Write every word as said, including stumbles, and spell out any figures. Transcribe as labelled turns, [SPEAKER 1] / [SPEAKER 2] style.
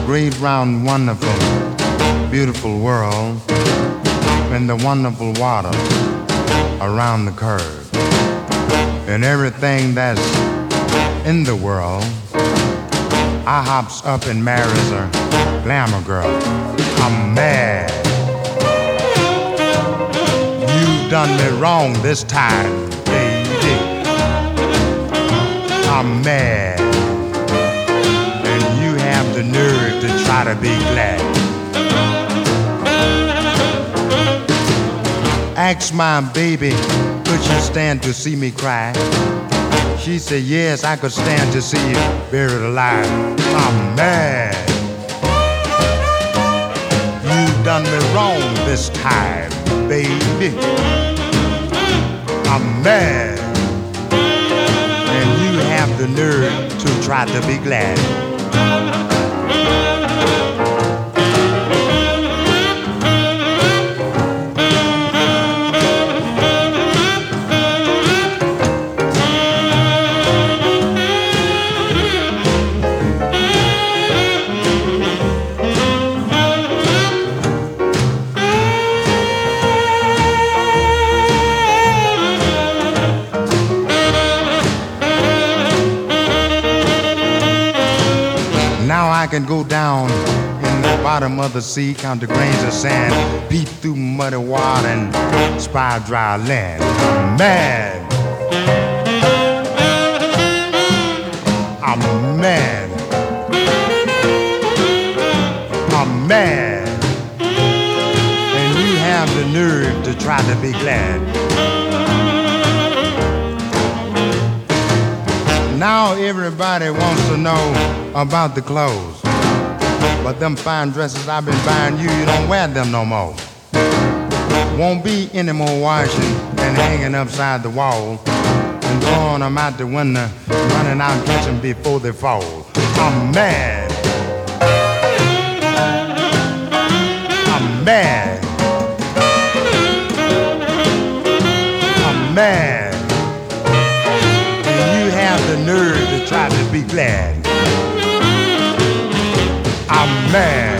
[SPEAKER 1] great, round, wonderful, beautiful world, and the wonderful water around the curve, and everything that's in the world, I hops up and marries a glamour girl. I'm mad. You done me wrong this time, baby. I'm mad. And you have the nerve to try to be glad. Ask my baby, could you stand to see me cry? She said, yes, I could stand to see you buried alive. I'm mad. You done me wrong this time, baby. I'm mad. And you have the nerve to try to be glad. I can go down in the bottom of the sea, count the grains of sand, beat through muddy water and spy dry land. I'm mad. I'm mad. I'm mad. And you have the nerve to try to be glad. Now everybody wants to know about the clothes, but them fine dresses I've been buying you, you don't wear them no more. Won't be any more washing and hanging upside the wall and throwing them out the window, running out and catching before they fall. I'm mad. I'm mad. I'm mad. And you have the nerve to try to be glad. I'm mad.